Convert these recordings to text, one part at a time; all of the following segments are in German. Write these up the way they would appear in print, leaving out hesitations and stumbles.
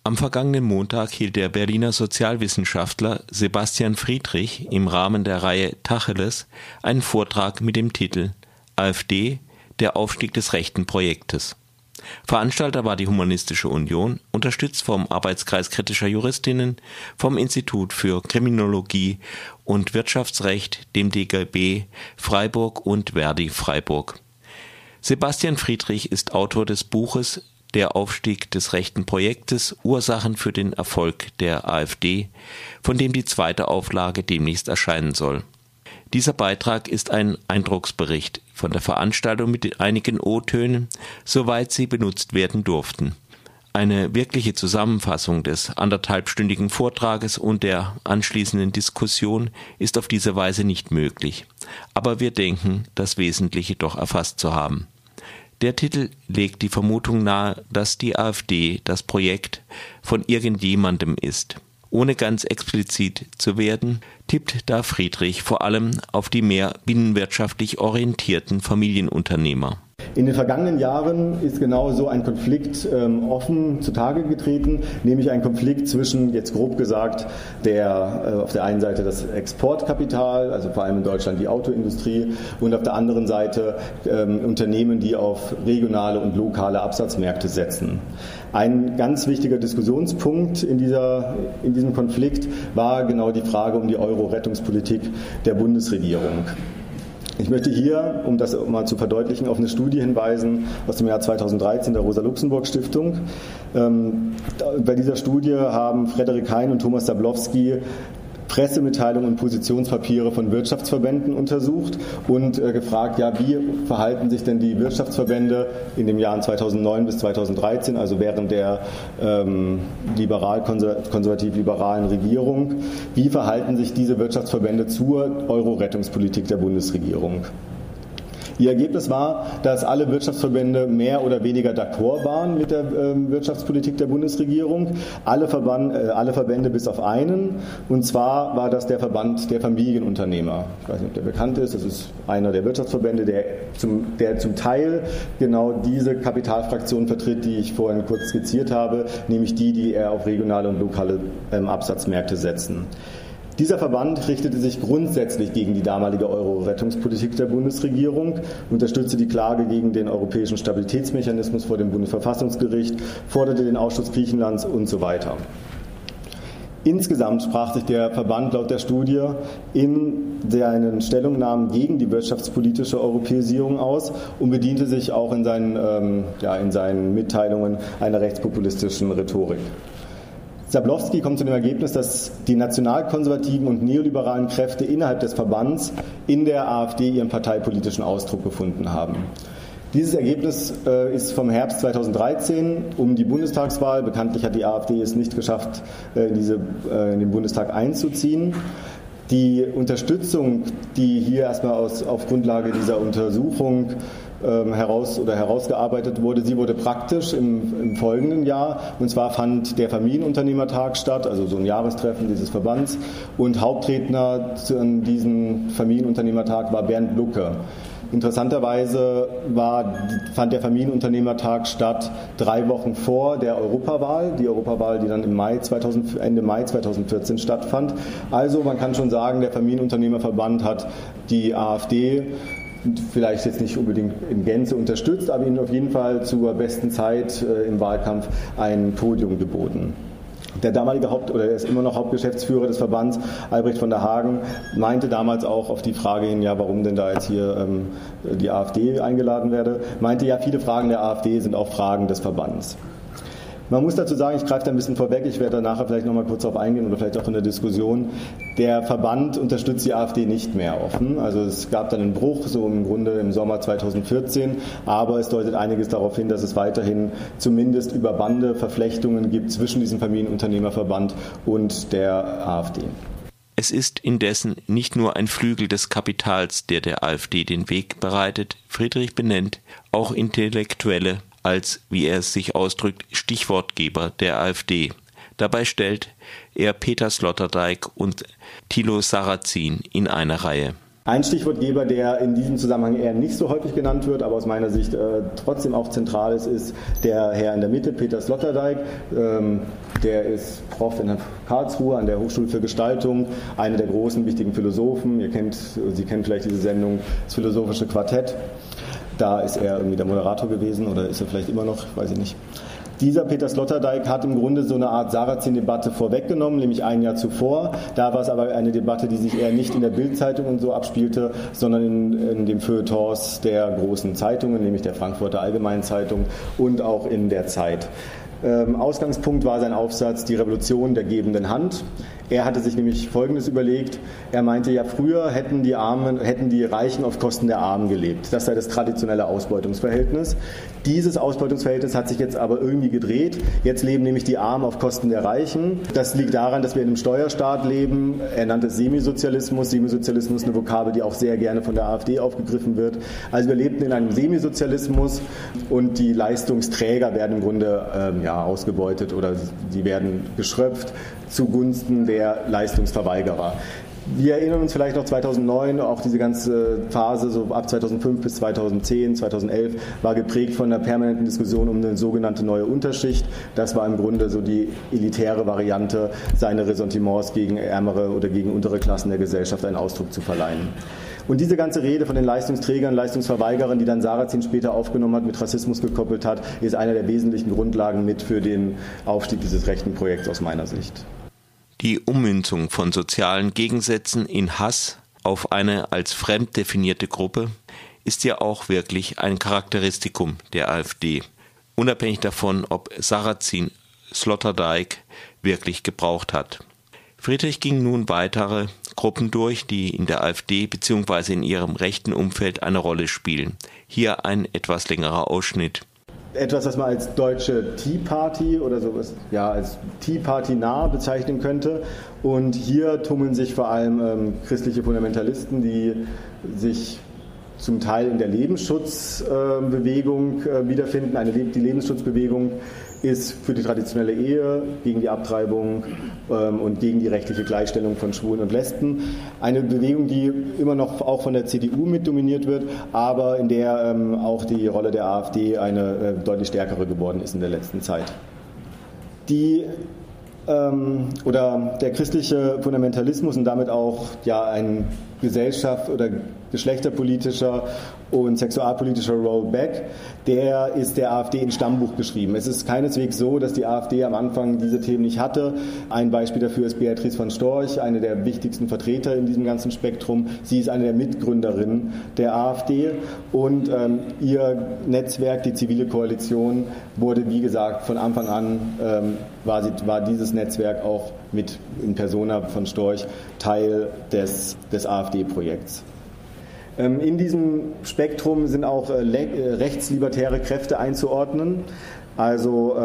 Am vergangenen Montag hielt der Berliner Sozialwissenschaftler Sebastian Friedrich im Rahmen der Reihe Tacheles einen Vortrag mit dem Titel »AfD – Der Aufstieg des rechten Projektes«. Veranstalter war die Humanistische Union, unterstützt vom Arbeitskreis kritischer Juristinnen, vom Institut für Kriminologie und Wirtschaftsrecht, dem DGB Freiburg und Verdi Freiburg. Sebastian Friedrich ist Autor des Buches »Der Aufstieg des rechten Projektes – Ursachen für den Erfolg der AfD«, von dem die zweite Auflage demnächst erscheinen soll. Dieser Beitrag ist ein Eindrucksbericht von der Veranstaltung mit einigen O-Tönen, soweit sie benutzt werden durften. Eine wirkliche Zusammenfassung des anderthalbstündigen Vortrages und der anschließenden Diskussion ist auf diese Weise nicht möglich. Aber wir denken, das Wesentliche doch erfasst zu haben. Der Titel legt die Vermutung nahe, dass die AfD das Projekt von irgendjemandem ist. Ohne ganz explizit zu werden, tippt da Friedrich vor allem auf die mehr binnenwirtschaftlich orientierten Familienunternehmer. In den vergangenen Jahren ist genau so ein Konflikt offen zutage getreten, nämlich ein Konflikt zwischen, jetzt grob gesagt, auf der einen Seite das Exportkapital, also vor allem in Deutschland die Autoindustrie, und auf der anderen Seite Unternehmen, die auf regionale und lokale Absatzmärkte setzen. Ein ganz wichtiger Diskussionspunkt in diesem Konflikt war genau die Frage um die Euro-Rettungspolitik der Bundesregierung. Ich möchte hier, um das mal zu verdeutlichen, auf eine Studie hinweisen aus dem Jahr 2013 der Rosa-Luxemburg-Stiftung. Bei dieser Studie haben Frederik Hein und Thomas Dablowski Pressemitteilungen und Positionspapiere von Wirtschaftsverbänden untersucht und gefragt, ja, wie verhalten sich denn die Wirtschaftsverbände in den Jahren 2009 bis 2013, also während der konservativ-liberalen Regierung, wie verhalten sich diese Wirtschaftsverbände zur Euro-Rettungspolitik der Bundesregierung? Ihr Ergebnis war, dass alle Wirtschaftsverbände mehr oder weniger d'accord waren mit der Wirtschaftspolitik der Bundesregierung. Alle Verbände bis auf einen. Und zwar war das der Verband der Familienunternehmer. Ich weiß nicht, ob der bekannt ist. Das ist einer der Wirtschaftsverbände, der zum Teil genau diese Kapitalfraktion vertritt, die ich vorhin kurz skizziert habe, nämlich die eher auf regionale und lokale Absatzmärkte setzen. Dieser Verband richtete sich grundsätzlich gegen die damalige Euro-Rettungspolitik der Bundesregierung, unterstützte die Klage gegen den Europäischen Stabilitätsmechanismus vor dem Bundesverfassungsgericht, forderte den Ausschluss Griechenlands und so weiter. Insgesamt sprach sich der Verband laut der Studie in seinen Stellungnahmen gegen die wirtschaftspolitische Europäisierung aus und bediente sich auch in seinen Mitteilungen einer rechtspopulistischen Rhetorik. Dablowski kommt zu dem Ergebnis, dass die nationalkonservativen und neoliberalen Kräfte innerhalb des Verbands in der AfD ihren parteipolitischen Ausdruck gefunden haben. Dieses Ergebnis ist vom Herbst 2013 um die Bundestagswahl. Bekanntlich hat die AfD es nicht geschafft, in den Bundestag einzuziehen. Die Unterstützung, die hier erstmal auf Grundlage dieser Untersuchung herausgearbeitet wurde, sie wurde praktisch im folgenden Jahr. Und zwar fand der Familienunternehmertag statt, also so ein Jahrestreffen dieses Verbands. Und Hauptredner an diesem Familienunternehmertag war Bernd Lucke. Interessanterweise fand der Familienunternehmertag statt 3 Wochen vor der Europawahl, die dann Ende Mai 2014 stattfand. Also man kann schon sagen, der Familienunternehmerverband hat die AfD vielleicht jetzt nicht unbedingt in Gänze unterstützt, aber ihnen auf jeden Fall zur besten Zeit im Wahlkampf ein Podium geboten. Der damalige er ist immer noch Hauptgeschäftsführer des Verbands, Albrecht von der Hagen, meinte damals auch auf die Frage hin, ja, warum denn da jetzt hier die AfD eingeladen werde, meinte ja, viele Fragen der AfD sind auch Fragen des Verbands. Man muss dazu sagen, ich greife da ein bisschen vorweg, ich werde da nachher vielleicht nochmal kurz darauf eingehen oder vielleicht auch in der Diskussion. Der Verband unterstützt die AfD nicht mehr offen. Also es gab dann einen Bruch, so im Grunde im Sommer 2014, aber es deutet einiges darauf hin, dass es weiterhin zumindest über Bande Verflechtungen gibt zwischen diesem Familienunternehmerverband und der AfD. Es ist indessen nicht nur ein Flügel des Kapitals, der AfD den Weg bereitet. Friedrich benennt auch Intellektuelle als, wie er es sich ausdrückt, Stichwortgeber der AfD. Dabei stellt er Peter Sloterdijk und Thilo Sarrazin in eine Reihe. Ein Stichwortgeber, der in diesem Zusammenhang eher nicht so häufig genannt wird, aber aus meiner Sicht trotzdem auch zentral ist der Herr in der Mitte, Peter Sloterdijk. Der ist Prof in Karlsruhe an der Hochschule für Gestaltung, einer der großen, wichtigen Philosophen. Sie kennen vielleicht diese Sendung, das Philosophische Quartett. Da ist er irgendwie der Moderator gewesen oder ist er vielleicht immer noch, weiß ich nicht. Dieser Peter Sloterdijk hat im Grunde so eine Art Sarrazin-Debatte vorweggenommen, nämlich ein Jahr zuvor. Da war es aber eine Debatte, die sich eher nicht in der Bild-Zeitung und so abspielte, sondern in den Feuilletons der großen Zeitungen, nämlich der Frankfurter Allgemeinen Zeitung und auch in der Zeit. Ausgangspunkt war sein Aufsatz Die Revolution der gebenden Hand. Er hatte sich nämlich Folgendes überlegt. Er meinte ja, früher hätten die Reichen auf Kosten der Armen gelebt. Das sei das traditionelle Ausbeutungsverhältnis. Dieses Ausbeutungsverhältnis hat sich jetzt aber irgendwie gedreht. Jetzt leben nämlich die Armen auf Kosten der Reichen. Das liegt daran, dass wir in einem Steuerstaat leben. Er nannte es Semisozialismus. Semisozialismus ist eine Vokabel, die auch sehr gerne von der AfD aufgegriffen wird. Also wir lebten in einem Semisozialismus und die Leistungsträger werden im Grunde ausgebeutet oder sie werden geschröpft zugunsten der Leistungsverweigerer. Wir erinnern uns vielleicht noch 2009, auch diese ganze Phase so ab 2005 bis 2010, 2011 war geprägt von einer permanenten Diskussion um eine sogenannte neue Unterschicht. Das war im Grunde so die elitäre Variante, seine Ressentiments gegen ärmere oder gegen untere Klassen der Gesellschaft einen Ausdruck zu verleihen. Und diese ganze Rede von den Leistungsträgern, Leistungsverweigerern, die dann Sarrazin später aufgenommen hat, mit Rassismus gekoppelt hat, ist einer der wesentlichen Grundlagen mit für den Aufstieg dieses rechten Projekts aus meiner Sicht. Die Ummünzung von sozialen Gegensätzen in Hass auf eine als fremd definierte Gruppe ist ja auch wirklich ein Charakteristikum der AfD, unabhängig davon, ob Sarrazin Sloterdijk wirklich gebraucht hat. Friedrich ging nun weitere Gruppen durch, die in der AfD bzw. in ihrem rechten Umfeld eine Rolle spielen. Hier ein etwas längerer Ausschnitt. Etwas, was man als deutsche Tea Party oder sowas, als Tea Party nah bezeichnen könnte. Und hier tummeln sich vor allem christliche Fundamentalisten, die sich zum Teil in der Lebensschutzbewegung wiederfinden. Die Lebensschutzbewegung ist für die traditionelle Ehe, gegen die Abtreibung und gegen die rechtliche Gleichstellung von Schwulen und Lesben. Eine Bewegung, die immer noch auch von der CDU mit dominiert wird, aber in der auch die Rolle der AfD eine deutlich stärkere geworden ist in der letzten Zeit. Der christliche Fundamentalismus und damit auch ein Gesellschaft- oder geschlechterpolitischer und sexualpolitischer Rollback, der ist der AfD ins Stammbuch geschrieben. Es ist keineswegs so, dass die AfD am Anfang diese Themen nicht hatte. Ein Beispiel dafür ist Beatrice von Storch, eine der wichtigsten Vertreter in diesem ganzen Spektrum. Sie ist eine der Mitgründerinnen der AfD und ihr Netzwerk, die Zivile Koalition, wurde, wie gesagt, von Anfang an war dieses Netzwerk auch mit in Persona von Storch Teil des AfD-Projekts. In diesem Spektrum sind auch rechtslibertäre Kräfte einzuordnen. Also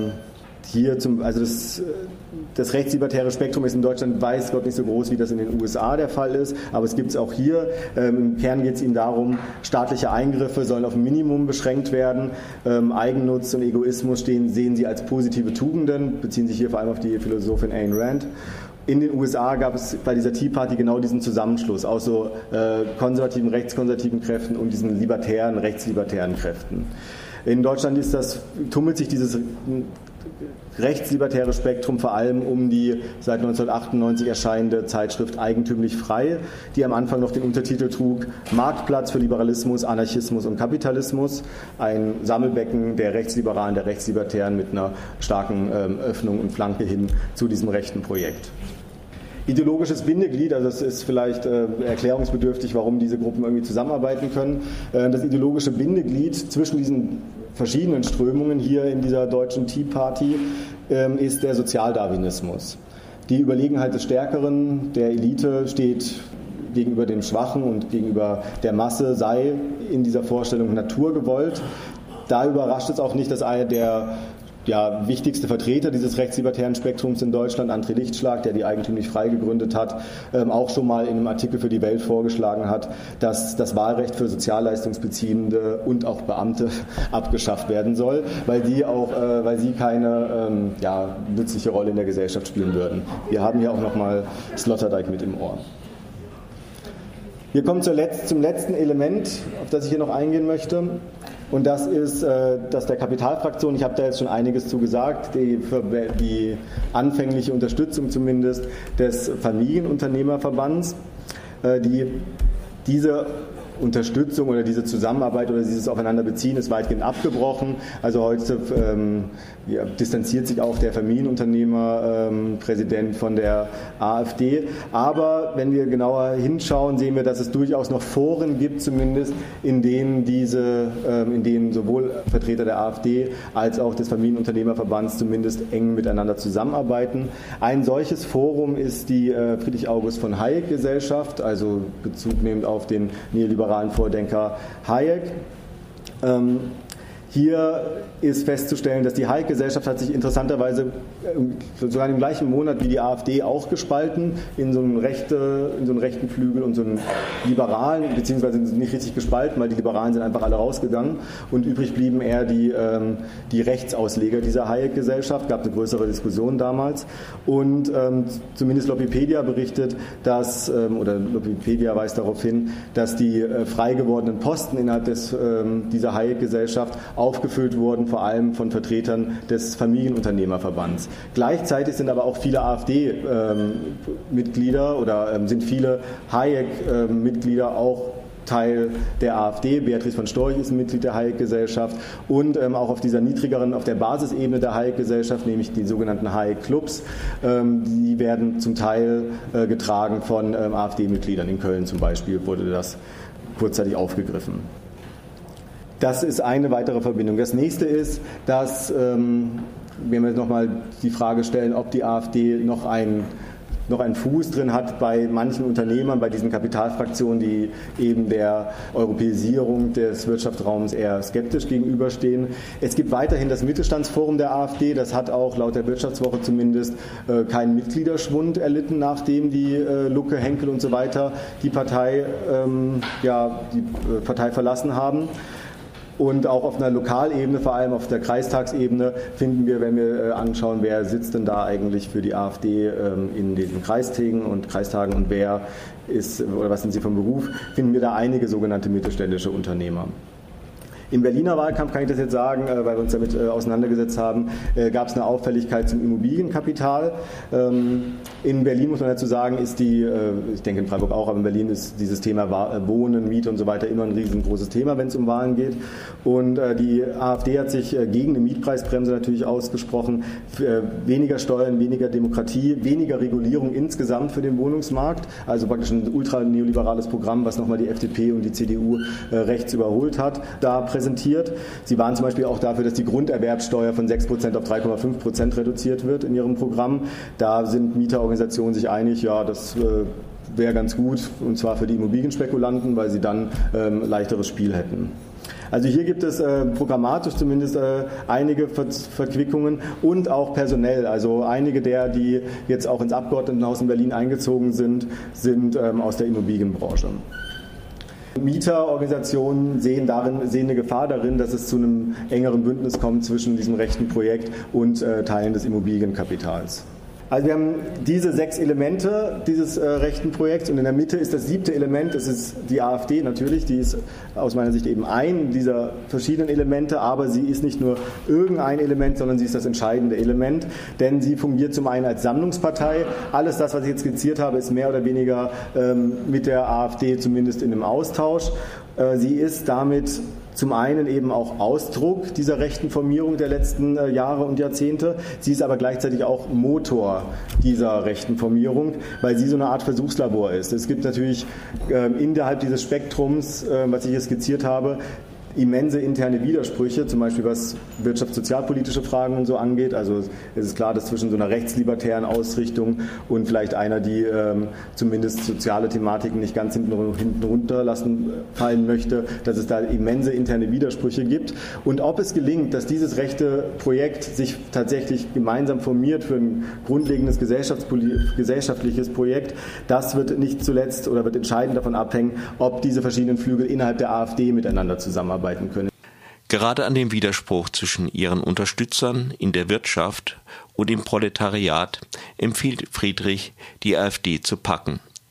das rechtslibertäre Spektrum ist in Deutschland, weiß Gott, nicht so groß, wie das in den USA der Fall ist, aber es gibt es auch hier. Im Kern geht es ihnen darum, staatliche Eingriffe sollen auf ein Minimum beschränkt werden. Eigennutz und Egoismus sehen sie als positive Tugenden, beziehen sich hier vor allem auf die Philosophin Ayn Rand. In den USA gab es bei dieser Tea Party genau diesen Zusammenschluss aus so konservativen, rechtskonservativen Kräften und diesen libertären, rechtslibertären Kräften. In Deutschland tummelt sich dieses rechtslibertäre Spektrum vor allem um die seit 1998 erscheinende Zeitschrift Eigentümlich Frei, die am Anfang noch den Untertitel trug Marktplatz für Liberalismus, Anarchismus und Kapitalismus, ein Sammelbecken der Rechtsliberalen, der Rechtslibertären mit einer starken Öffnung und Flanke hin zu diesem rechten Projekt. Ideologisches Bindeglied, also es ist vielleicht erklärungsbedürftig, warum diese Gruppen irgendwie zusammenarbeiten können. Das ideologische Bindeglied zwischen diesen verschiedenen Strömungen hier in dieser deutschen Tea Party ist der Sozialdarwinismus. Die Überlegenheit des Stärkeren, der Elite, steht gegenüber dem Schwachen und gegenüber der Masse, sei in dieser Vorstellung naturgewollt. Da überrascht es auch nicht, dass einer der wichtigste Vertreter dieses rechtslibertären Spektrums in Deutschland, André Lichtschlag, der die Eigentümlich Frei gegründet hat, auch schon mal in einem Artikel für die Welt vorgeschlagen hat, dass das Wahlrecht für Sozialleistungsbeziehende und auch Beamte abgeschafft werden soll, weil sie keine nützliche Rolle in der Gesellschaft spielen würden. Wir haben hier auch nochmal Sloterdijk mit im Ohr. Wir kommen zum letzten Element, auf das ich hier noch eingehen möchte. Und das ist das der Kapitalfraktion. Ich habe da jetzt schon einiges zu gesagt. Die anfängliche Unterstützung zumindest des Familienunternehmerverbands. Diese Unterstützung oder diese Zusammenarbeit oder dieses Aufeinanderbeziehen ist weitgehend abgebrochen. Also heute distanziert sich auch der Familienunternehmerpräsident von der AfD. Aber wenn wir genauer hinschauen, sehen wir, dass es durchaus noch Foren gibt, zumindest, in denen sowohl Vertreter der AfD als auch des Familienunternehmerverbands zumindest eng miteinander zusammenarbeiten. Ein solches Forum ist die Friedrich August von Hayek Gesellschaft, also Bezug nehmend auf den neoliberalen Vordenker Hayek. Hier ist festzustellen, dass die Hayek-Gesellschaft hat sich interessanterweise sogar im gleichen Monat wie die AfD auch gespalten in so einen rechten Flügel und so einen liberalen, beziehungsweise nicht richtig gespalten, weil die Liberalen sind einfach alle rausgegangen und übrig blieben eher die Rechtsausleger dieser Hayek-Gesellschaft. Gab eine größere Diskussion damals und zumindest Lopipedia berichtet, Lopipedia weist darauf hin, dass die frei gewordenen Posten innerhalb dieser Hayek-Gesellschaft aufgefüllt wurden, vor allem von Vertretern des Familienunternehmerverbands. Gleichzeitig sind aber auch viele AfD-Mitglieder oder sind viele Hayek-Mitglieder auch Teil der AfD. Beatrice von Storch ist ein Mitglied der Hayek-Gesellschaft und auch auf der Basisebene der Hayek-Gesellschaft, nämlich die sogenannten Hayek-Clubs, die werden zum Teil getragen von AfD-Mitgliedern. In Köln zum Beispiel wurde das kurzzeitig aufgegriffen. Das ist eine weitere Verbindung. Das nächste ist, dass, wenn wir nochmal die Frage stellen, ob die AfD noch einen Fuß drin hat bei manchen Unternehmern, bei diesen Kapitalfraktionen, die eben der Europäisierung des Wirtschaftsraums eher skeptisch gegenüberstehen. Es gibt weiterhin das Mittelstandsforum der AfD, das hat auch laut der Wirtschaftswoche zumindest keinen Mitgliederschwund erlitten, nachdem die Lucke, Henkel und so weiter die Partei verlassen haben. Und auch auf einer Lokalebene, vor allem auf der Kreistagsebene, finden wir, wenn wir anschauen, wer sitzt denn da eigentlich für die AfD in diesen Kreistagen und wer ist oder was sind sie vom Beruf, finden wir da einige sogenannte mittelständische Unternehmer. Im Berliner Wahlkampf, kann ich das jetzt sagen, weil wir uns damit auseinandergesetzt haben, gab es eine Auffälligkeit zum Immobilienkapital. In Berlin, muss man dazu sagen, ist ich denke in Freiburg auch, aber in Berlin ist dieses Thema Wohnen, Miete und so weiter immer ein riesengroßes Thema, wenn es um Wahlen geht. Und die AfD hat sich gegen eine Mietpreisbremse natürlich ausgesprochen. Weniger Steuern, weniger Demokratie, weniger Regulierung insgesamt für den Wohnungsmarkt. Also praktisch ein ultra-neoliberales Programm, was nochmal die FDP und die CDU rechts überholt hat, da präsentiert. Sie waren zum Beispiel auch dafür, dass die Grunderwerbsteuer von 6% auf 3,5% reduziert wird in ihrem Programm. Da sind Mieterorganisationen sich einig, ja, das wäre ganz gut, und zwar für die Immobilienspekulanten, weil sie dann leichteres Spiel hätten. Also hier gibt es programmatisch zumindest einige Verquickungen und auch personell. Also einige die jetzt auch ins Abgeordnetenhaus in Berlin eingezogen sind aus der Immobilienbranche. Mieterorganisationen sehen eine Gefahr darin, dass es zu einem engeren Bündnis kommt zwischen diesem rechten Projekt und Teilen des Immobilienkapitals. Also wir haben diese 6 Elemente dieses rechten Projekts und in der Mitte ist das 7. Element, das ist die AfD natürlich, die ist aus meiner Sicht eben ein dieser verschiedenen Elemente, aber sie ist nicht nur irgendein Element, sondern sie ist das entscheidende Element, denn sie fungiert zum einen als Sammlungspartei. Alles das, was ich jetzt skizziert habe, ist mehr oder weniger mit der AfD zumindest in einem Austausch. Sie ist damit zum einen eben auch Ausdruck dieser rechten Formierung der letzten Jahre und Jahrzehnte. Sie ist aber gleichzeitig auch Motor dieser rechten Formierung, weil sie so eine Art Versuchslabor ist. Es gibt natürlich innerhalb dieses Spektrums, was ich hier skizziert habe, immense interne Widersprüche, zum Beispiel was wirtschafts-sozialpolitische Fragen und so angeht. Also es ist klar, dass zwischen so einer rechtslibertären Ausrichtung und vielleicht einer, die zumindest soziale Thematiken nicht ganz hinten runter fallen möchte, dass es da immense interne Widersprüche gibt. Und ob es gelingt, dass dieses rechte Projekt sich tatsächlich gemeinsam formiert für ein grundlegendes gesellschaftliches Projekt, das wird nicht zuletzt oder wird entscheidend davon abhängen, ob diese verschiedenen Flügel innerhalb der AfD miteinander zusammenarbeiten können. Gerade an dem Widerspruch zwischen ihren Unterstützern in der Wirtschaft und im Proletariat empfiehlt Friedrich, die AfD zu packen.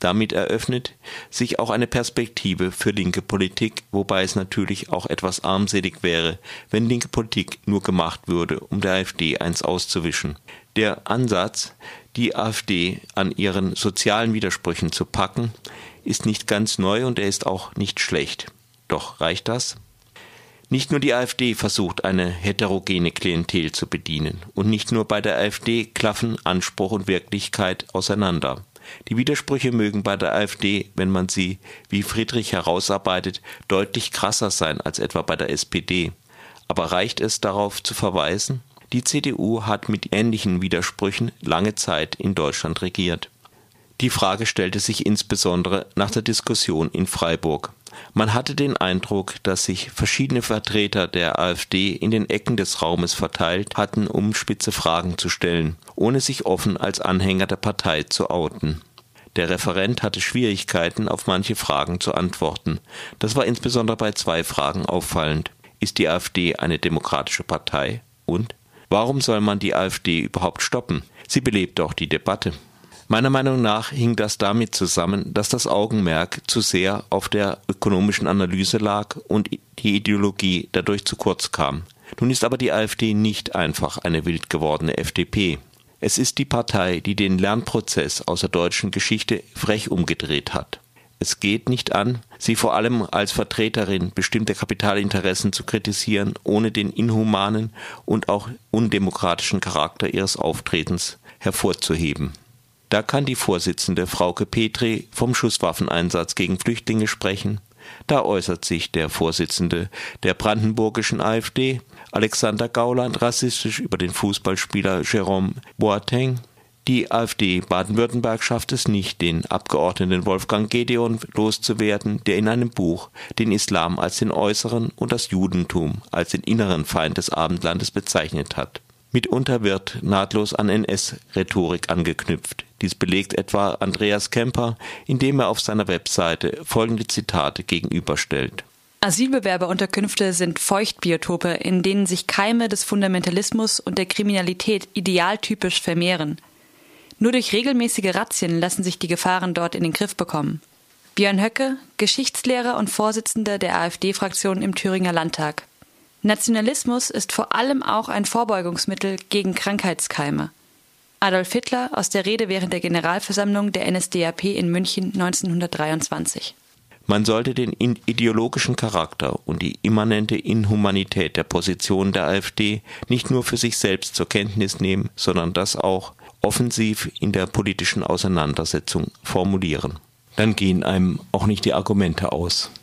Damit eröffnet sich auch eine Perspektive für linke Politik, wobei es natürlich auch etwas armselig wäre, wenn linke Politik nur gemacht würde, um der AfD eins auszuwischen. Der Ansatz, die AfD an ihren sozialen Widersprüchen zu packen, ist nicht ganz neu und er ist auch nicht schlecht. Doch reicht das? Nicht nur die AfD versucht, eine heterogene Klientel zu bedienen. Und nicht nur bei der AfD klaffen Anspruch und Wirklichkeit auseinander. Die Widersprüche mögen bei der AfD, wenn man sie, wie Friedrich herausarbeitet, deutlich krasser sein als etwa bei der SPD. Aber reicht es, darauf zu verweisen? Die CDU hat mit ähnlichen Widersprüchen lange Zeit in Deutschland regiert. Die Frage stellte sich insbesondere nach der Diskussion in Freiburg. Man hatte den Eindruck, dass sich verschiedene Vertreter der AfD in den Ecken des Raumes verteilt hatten, um spitze Fragen zu stellen, ohne sich offen als Anhänger der Partei zu outen. Der Referent hatte Schwierigkeiten, auf manche Fragen zu antworten. Das war insbesondere bei 2 Fragen auffallend. Ist die AfD eine demokratische Partei? Und warum soll man die AfD überhaupt stoppen? Sie belebt doch die Debatte. Meiner Meinung nach hing das damit zusammen, dass das Augenmerk zu sehr auf der ökonomischen Analyse lag und die Ideologie dadurch zu kurz kam. Nun ist aber die AfD nicht einfach eine wild gewordene FDP. Es ist die Partei, die den Lernprozess aus der deutschen Geschichte frech umgedreht hat. Es geht nicht an, sie vor allem als Vertreterin bestimmter Kapitalinteressen zu kritisieren, ohne den inhumanen und auch undemokratischen Charakter ihres Auftretens hervorzuheben. Da kann die Vorsitzende Frauke Petri vom Schusswaffeneinsatz gegen Flüchtlinge sprechen. Da äußert sich der Vorsitzende der brandenburgischen AfD, Alexander Gauland, rassistisch über den Fußballspieler Jérôme Boateng. Die AfD Baden-Württemberg schafft es nicht, den Abgeordneten Wolfgang Gedeon loszuwerden, der in einem Buch den Islam als den äußeren und das Judentum als den inneren Feind des Abendlandes bezeichnet hat. Mitunter wird nahtlos an NS-Rhetorik angeknüpft. Dies belegt etwa Andreas Kemper, indem er auf seiner Webseite folgende Zitate gegenüberstellt. Asylbewerberunterkünfte sind Feuchtbiotope, in denen sich Keime des Fundamentalismus und der Kriminalität idealtypisch vermehren. Nur durch regelmäßige Razzien lassen sich die Gefahren dort in den Griff bekommen. Björn Höcke, Geschichtslehrer und Vorsitzender der AfD-Fraktion im Thüringer Landtag. Nationalismus ist vor allem auch ein Vorbeugungsmittel gegen Krankheitskeime. Adolf Hitler aus der Rede während der Generalversammlung der NSDAP in München 1923. Man sollte den ideologischen Charakter und die immanente Inhumanität der Position der AfD nicht nur für sich selbst zur Kenntnis nehmen, sondern das auch offensiv in der politischen Auseinandersetzung formulieren. Dann gehen einem auch nicht die Argumente aus.